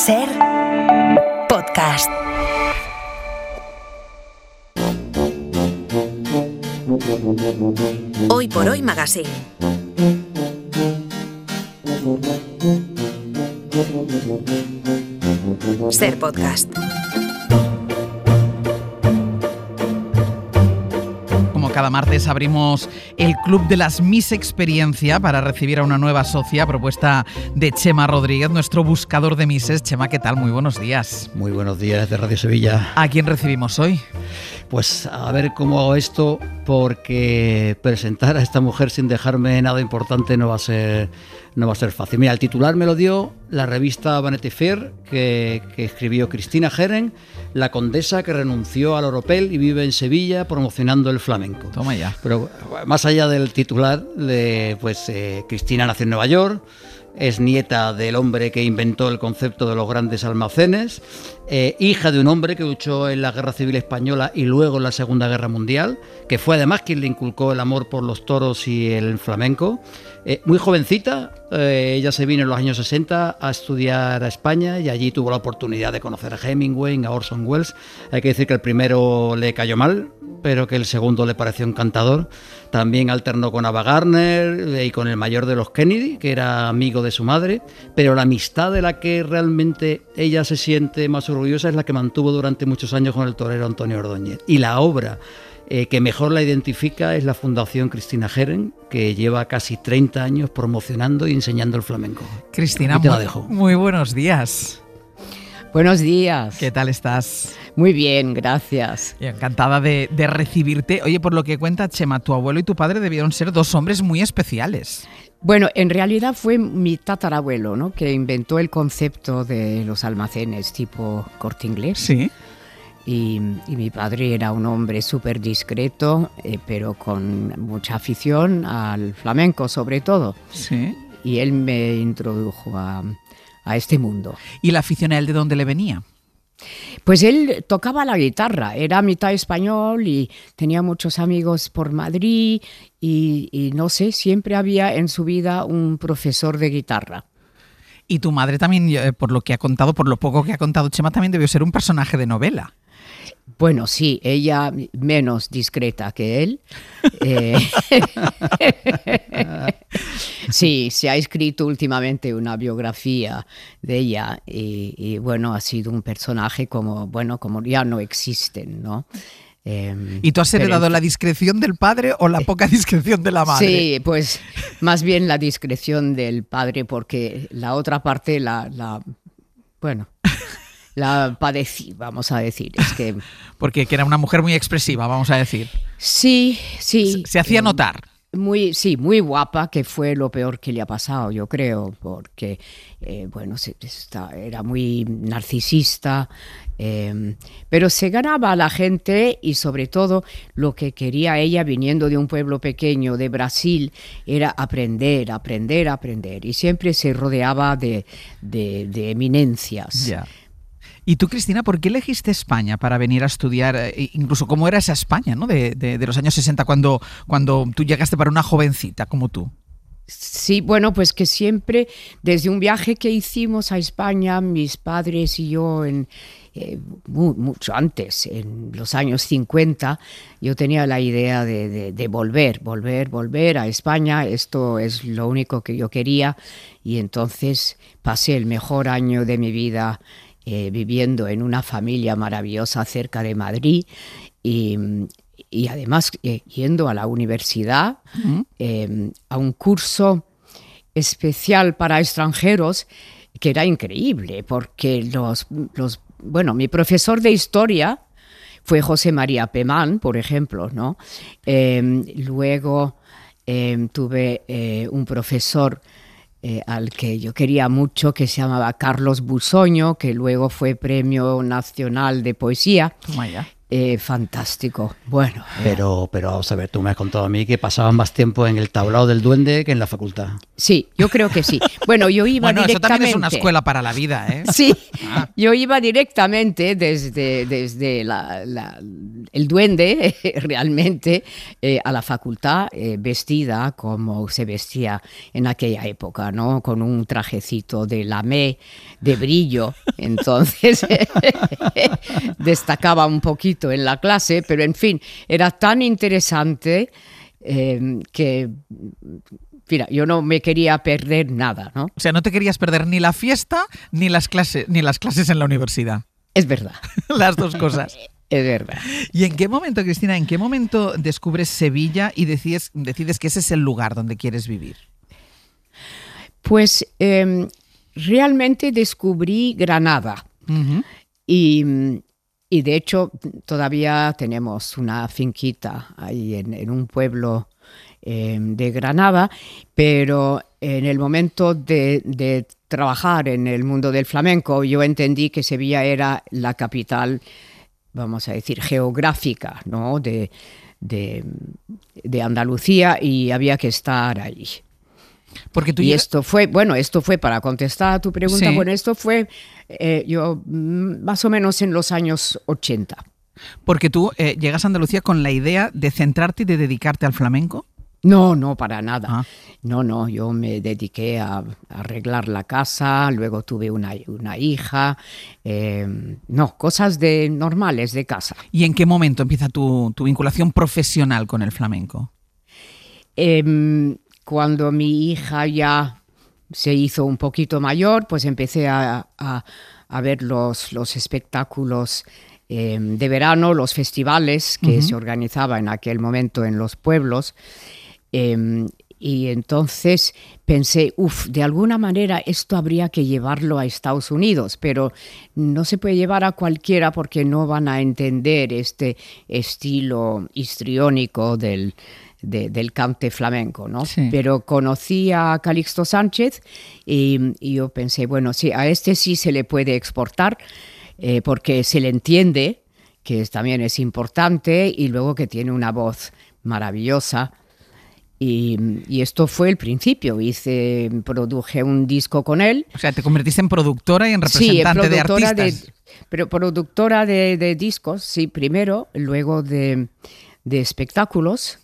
Ser podcast. Hoy por Hoy Magazine. Ser podcast. Como cada martes abrimos el Club de las Miss Experiencia para recibir a una nueva socia, propuesta de Chema Rodríguez, nuestro buscador de Misses. Chema, ¿qué tal? Muy buenos días. Muy buenos días de Radio Sevilla. ¿A quién recibimos hoy? Pues a ver cómo hago esto, porque presentar a esta mujer sin dejarme nada importante no va a ser fácil. Mira, el titular me lo dio la revista Vanity Fair, que escribió Cristina Herren, la condesa que renunció al oropel y vive en Sevilla promocionando el flamenco. Toma ya. Pero más allá del titular, Cristina nació en Nueva York, es nieta del hombre que inventó el concepto de los grandes almacenes, hija de un hombre que luchó en la Guerra Civil Española y luego en la Segunda Guerra Mundial, que fue además quien le inculcó el amor por los toros y el flamenco. Muy jovencita, ella se vino en los años 60 a estudiar a España y allí tuvo la oportunidad de conocer a Hemingway, a Orson Welles. Hay que decir que el primero le cayó mal, pero que el segundo le pareció encantador. También alternó con Ava Gardner y con el mayor de los Kennedy, que era amigo de su madre, pero la amistad de la que realmente ella se siente más orgullosa es la que mantuvo durante muchos años con el torero Antonio Ordóñez. Y la obra que mejor la identifica es la Fundación Cristina Herren, que lleva casi 30 años promocionando y enseñando el flamenco. Cristina, te la dejo. Muy buenos días. Buenos días. ¿Qué tal estás? Muy bien, gracias. Y encantada de recibirte. Oye, por lo que cuenta Chema, tu abuelo y tu padre debieron ser dos hombres muy especiales. Bueno, en realidad fue mi tatarabuelo, ¿no?, que inventó el concepto de los almacenes tipo Corte Inglés. Sí. Y mi padre era un hombre súper discreto, pero con mucha afición al flamenco sobre todo. Sí. Y él me introdujo a este mundo. ¿Y la afición a él de dónde le venía? Pues él tocaba la guitarra, era mitad español y tenía muchos amigos por Madrid y no sé, siempre había en su vida un profesor de guitarra. Y tu madre también, por lo que ha contado, por lo poco que ha contado Chema, también debió ser un personaje de novela. Bueno, sí, ella menos discreta que él. Sí, se ha escrito últimamente una biografía de ella y bueno, ha sido un personaje como ya no existen, ¿no? ¿Y tú has heredado la discreción del padre o la poca discreción de la madre? Sí, pues más bien la discreción del padre, porque la otra parte la padecí, vamos a decir. Es que porque era una mujer muy expresiva, vamos a decir. Sí. Se hacía notar. Muy guapa, que fue lo peor que le ha pasado, yo creo, porque era muy narcisista, pero se ganaba a la gente y sobre todo lo que quería ella, viniendo de un pueblo pequeño de Brasil, era aprender y siempre se rodeaba de eminencias. Ya. ¿Y tú, Cristina, por qué elegiste España para venir a estudiar? Incluso cómo era esa España, ¿no?, de los años 60 cuando tú llegaste para una jovencita como tú. Sí, bueno, pues que siempre, desde un viaje que hicimos a España, mis padres y yo, mucho antes, en los años 50, yo tenía la idea de volver a España. Esto es lo único que yo quería y entonces pasé el mejor año de mi vida viviendo en una familia maravillosa cerca de Madrid y además yendo a la universidad, a un curso especial para extranjeros que era increíble, porque mi profesor de historia fue José María Pemán, por ejemplo, ¿no? Luego tuve un profesor al que yo quería mucho, que se llamaba Carlos Busoño, que luego fue Premio Nacional de Poesía. Toma ya. Fantástico. Bueno. Pero vamos a ver, tú me has contado a mí que pasaban más tiempo en el tablao del duende que en la facultad. Sí, yo creo que sí. Bueno, yo iba Bueno, directamente. eso también es una escuela para la vida, ¿eh? Sí, yo iba directamente desde el duende, realmente, a la facultad, vestida como se vestía en aquella época, ¿no? Con un trajecito de lamé, de brillo. Entonces, destacaba un poquito en la clase, pero en fin, era tan interesante que, mira, yo no me quería perder nada, ¿no? O sea, no te querías perder ni la fiesta ni las clases en la universidad. Es verdad. Las dos cosas. Es verdad. ¿Y en qué momento, Cristina, descubres Sevilla y decides que ese es el lugar donde quieres vivir? Pues realmente descubrí Granada. Uh-huh. Y de hecho todavía tenemos una finquita ahí en un pueblo de Granada, pero en el momento de trabajar en el mundo del flamenco yo entendí que Sevilla era la capital, vamos a decir, geográfica, ¿no? de Andalucía, y había que estar allí. Porque tú esto fue para contestar a tu pregunta, sí. Bueno, esto fue yo más o menos en los años 80. Porque tú llegas a Andalucía con la idea de centrarte y de dedicarte al flamenco. No, para nada. Ah. No, yo me dediqué a arreglar la casa, luego tuve una hija, cosas normales de casa. ¿Y en qué momento empieza tu vinculación profesional con el flamenco? Cuando mi hija ya se hizo un poquito mayor, pues empecé a ver los espectáculos de verano, los festivales que se organizaban en aquel momento en los pueblos. Y entonces pensé, de alguna manera esto habría que llevarlo a Estados Unidos, pero no se puede llevar a cualquiera porque no van a entender este estilo histriónico del cante flamenco, ¿no? Sí. Pero conocí a Calixto Sánchez y yo pensé, bueno, sí, a este sí se le puede exportar porque se le entiende, que también es importante, y luego que tiene una voz maravillosa. Y esto fue el principio. Produje un disco con él. O sea, te convertiste en productora y en representante de artistas. Pero productora de discos, sí, primero, luego de espectáculos.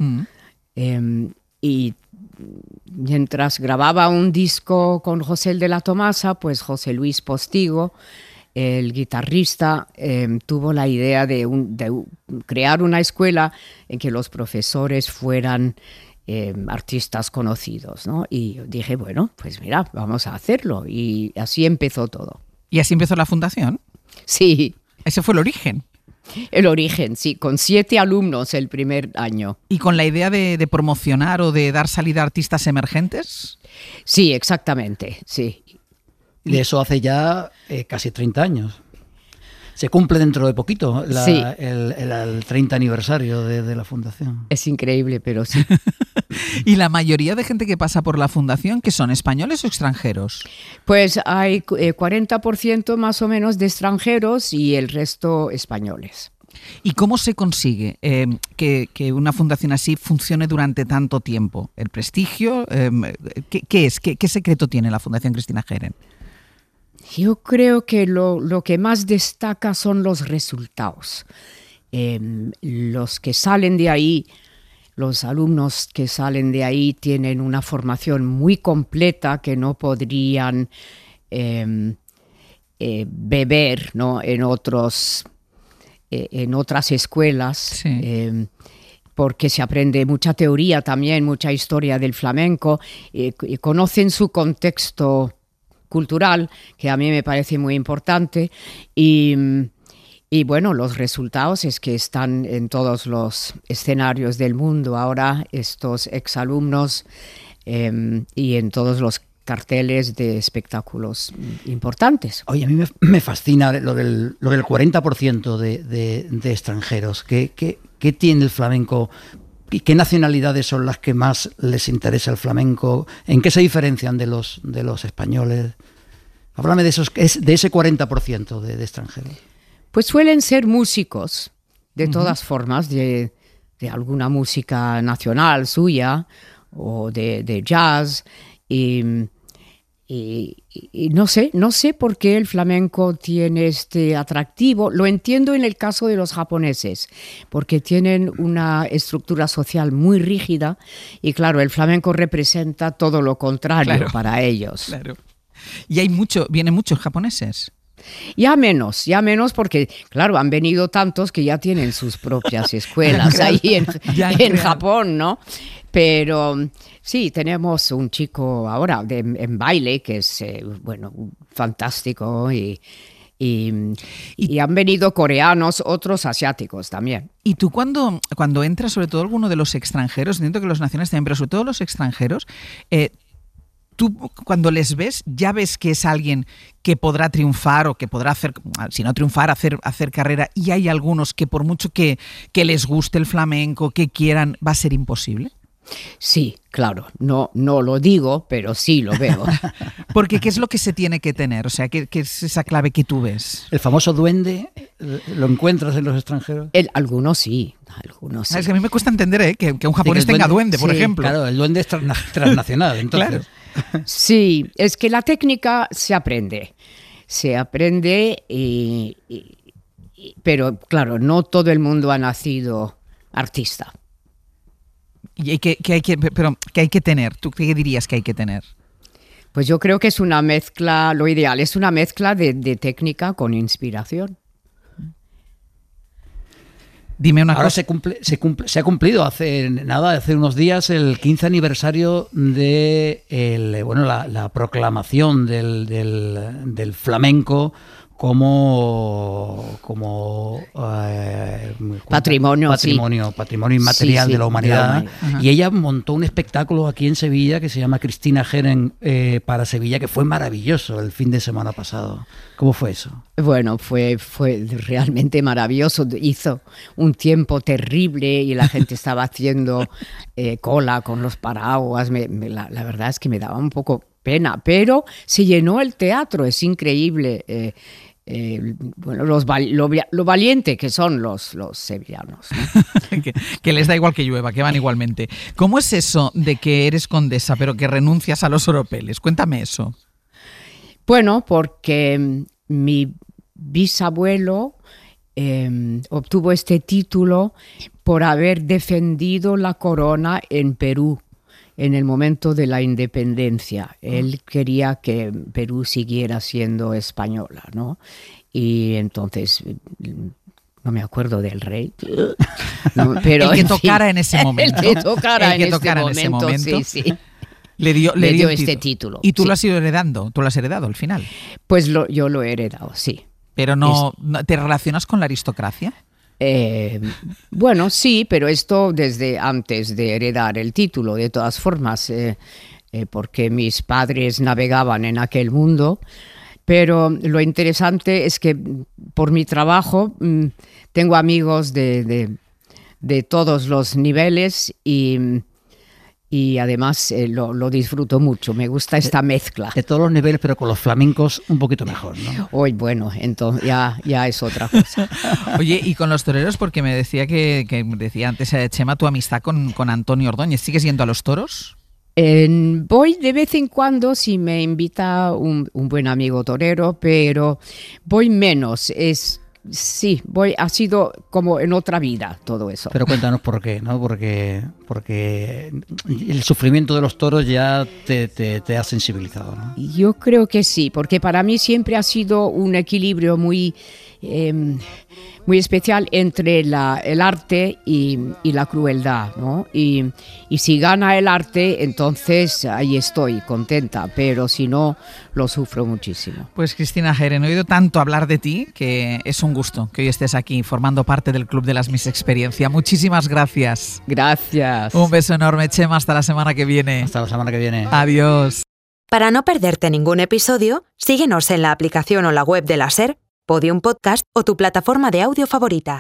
Y mientras grababa un disco con José de la Tomasa, pues José Luis Postigo, el guitarrista, tuvo la idea de crear una escuela en que los profesores fueran artistas conocidos, ¿no? Y yo dije, bueno, pues mira, vamos a hacerlo. Y así empezó todo. ¿Y así empezó la fundación? Sí. Ese fue el origen. El origen, sí, con 7 alumnos el primer año. ¿Y con la idea de promocionar o de dar salida a artistas emergentes? Sí, exactamente, sí. Y eso hace ya casi 30 años. Se cumple dentro de poquito el 30 aniversario de la fundación. Es increíble, pero sí. ¿Y la mayoría de gente que pasa por la fundación, que son españoles o extranjeros? Pues hay 40% más o menos de extranjeros y el resto españoles. ¿Y cómo se consigue que una fundación así funcione durante tanto tiempo? ¿El prestigio? ¿Qué es? ¿Qué secreto tiene la Fundación Cristina Geren? Yo creo que lo que más destaca son los resultados. Los que salen de ahí, los alumnos que salen de ahí tienen una formación muy completa que no podrían beber, ¿no? en otras escuelas. Sí. Porque se aprende mucha teoría también, mucha historia del flamenco, y conocen su contexto cultural, que a mí me parece muy importante, y bueno, los resultados es que están en todos los escenarios del mundo ahora estos exalumnos y en todos los carteles de espectáculos importantes. Oye, a mí me fascina lo del 40% de extranjeros. ¿Qué tiene el flamenco? ¿Y qué nacionalidades son las que más les interesa el flamenco? ¿En qué se diferencian de los españoles? Háblame de ese 40% de extranjeros. Pues suelen ser músicos de todas formas, de alguna música nacional suya o de jazz. Y no sé por qué el flamenco tiene este atractivo. Lo entiendo en el caso de los japoneses, porque tienen una estructura social muy rígida y claro, el flamenco representa todo lo contrario para ellos. Claro. Y vienen muchos japoneses. Ya menos porque, claro, han venido tantos que ya tienen sus propias escuelas ahí en Japón, ¿no? Pero sí, tenemos un chico ahora en baile que es, fantástico y han venido coreanos, otros asiáticos también. Y tú cuando entras, sobre todo alguno de los extranjeros, entiendo que los nacionales también, pero sobre todo los extranjeros, tú cuando les ves, ya ves que es alguien que podrá triunfar o que podrá hacer, si no triunfar, hacer carrera, y hay algunos que por mucho que les guste el flamenco, que quieran, va a ser imposible. Sí, claro, no lo digo, pero sí lo veo. Porque ¿qué es lo que se tiene que tener? O sea, ¿qué es esa clave que tú ves? ¿El famoso duende lo encuentras en los extranjeros? Algunos sí. Es que a mí me cuesta entender que un japonés tenga duende, por ejemplo. Claro, el duende es transnacional, entonces. Claro. Sí, es que la técnica se aprende, pero claro, no todo el mundo ha nacido artista. ¿Y qué hay que tener? ¿Tú qué dirías que hay que tener? Pues yo creo que es una mezcla, lo ideal es una mezcla de técnica con inspiración. Dime una Ahora cosa. se ha cumplido hace unos días el 15 aniversario de la proclamación del flamenco como patrimonio inmaterial de la humanidad. Y ella montó un espectáculo aquí en Sevilla que se llama Cristina Geren para Sevilla, que fue maravilloso el fin de semana pasado. ¿Cómo fue eso? Bueno, fue realmente maravilloso. Hizo un tiempo terrible y la gente estaba haciendo cola con los paraguas. La verdad es que me daba un poco pena, pero se llenó el teatro, es increíble. Lo valiente que son los sevillanos, ¿no? que les da igual que llueva, que van igualmente. ¿Cómo es eso de que eres condesa pero que renuncias a los oropeles? Cuéntame eso. Bueno, porque mi bisabuelo obtuvo este título por haber defendido la corona en Perú en el momento de la independencia. Él quería que Perú siguiera siendo española, ¿no? Y entonces, no me acuerdo del rey. No, pero el que tocara en ese momento. El que tocara en ese momento. Sí. Le dio este título. ¿Y tú lo has ido heredando? ¿Tú lo has heredado al final? Pues yo lo he heredado, sí. ¿Pero no te relacionas con la aristocracia? Bueno, sí, pero esto desde antes de heredar el título, de todas formas, porque mis padres navegaban en aquel mundo. Pero lo interesante es que por mi trabajo tengo amigos de todos los niveles y además lo disfruto mucho. Me gusta esta mezcla. De todos los niveles, pero con los flamencos un poquito mejor, ¿no? Hoy, bueno, entonces ya es otra cosa. Oye, y con los toreros, porque me decía que decía antes Chema, tu amistad con Antonio Ordóñez, ¿sigues yendo a los toros? Voy de vez en cuando si me invita un buen amigo torero, pero voy menos. Sí, ha sido como en otra vida todo eso. Pero cuéntanos por qué, ¿no? Porque el sufrimiento de los toros ya te ha sensibilizado, ¿no? Yo creo que sí, porque para mí siempre ha sido un equilibrio muy especial entre el arte y la crueldad, ¿no? Y si gana el arte, entonces ahí estoy contenta, pero si no, lo sufro muchísimo. Pues Cristina Geren, he oído tanto hablar de ti que es un gusto que hoy estés aquí formando parte del Club de las Miss Experiencia. Muchísimas gracias. Gracias. Un beso enorme, Chema, hasta la semana que viene. Hasta la semana que viene. Adiós. Para no perderte ningún episodio, síguenos en la aplicación o la web de la SER, Podium Podcast o tu plataforma de audio favorita.